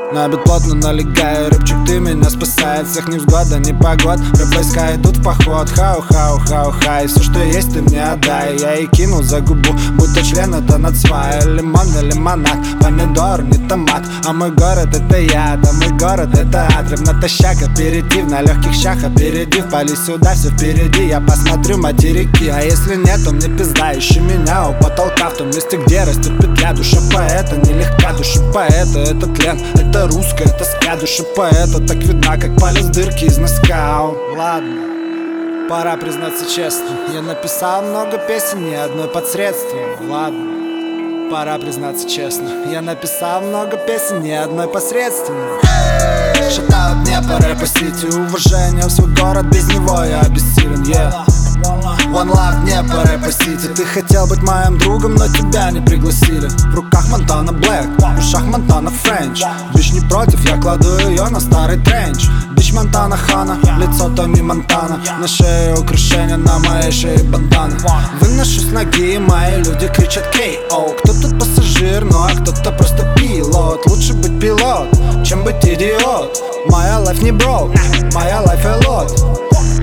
На бит плотно налегаю, рыбчик, ты меня спасает всех невзгод, да непогод. Рэп войска идут в поход, хау-хау-хау-хай. Все, что есть, ты мне отдай. Я и кинул за губу, будто член это нацвай. Лимон на лимонад, помидор, не томат. А мой город это я, а мой город это ад. Рэп натощак, аперитив, на легких щах аперитив. Пали сюда, все впереди, я посмотрю материки. А если нет, то мне пизда, ищи меня у потолка. В том месте, где растет петля. Душа поэта нелегка, душа поэта это тлен. Это русская тоска, душа поэта так видна, как палец дырки из носка. Ладно, пора признаться честно, я написал много песен, ни одной посредственной. Ладно, пора признаться честно, я написал много песен, ни одной посредственной. Шатаут мне по рэп-сити, уважение в свой город, без него я обессилен, One love мне по рэп-сити. Ты хотел быть моим другом, но тебя не пригласили. В руках Монтана Блэк, в ушах Монтана Френч. Бич не против, я кладу ее на старый тренч. Бич Монтана Хана, лицо Тони Монтана. На шее украшения, на моей шее бандана. Выношу с ноги, и мои люди кричат K.O. Кто-то пассажир, ну а кто-то просто пилот. Лучше быть пилот, чем быть идиот. Моя life не бро, моя life a lot.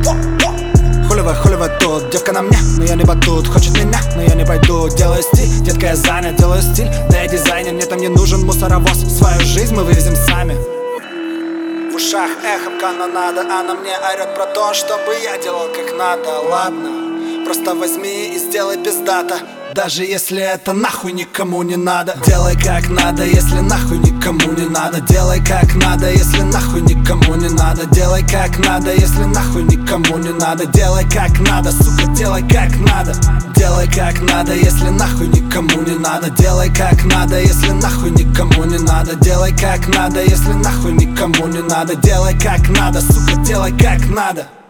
Хуливай тут, девка на мне, но я не батут. Хочет меня, но я не пойду. Делаю стиль, детка я занят, делаю стиль. Да я дизайнер, мне там не нужен мусоровоз. Свою жизнь мы вывезем сами. В ушах эхом канонада, она мне орет про то, чтобы я делал как надо. Ладно, просто возьми и сделай пиздато. Даже если это нахуй никому не надо. Делай как надо, если нахуй никому не надо. Делай как надо, если нахуй никому не надо. Делай как надо, если нахуй никому не надо. Делай как надо, сука, делай как надо. Делай как надо, если нахуй никому не надо. Делай как надо, если нахуй никому не надо. Делай как надо, если нахуй никому не надо. Делай как надо, сука, делай как надо.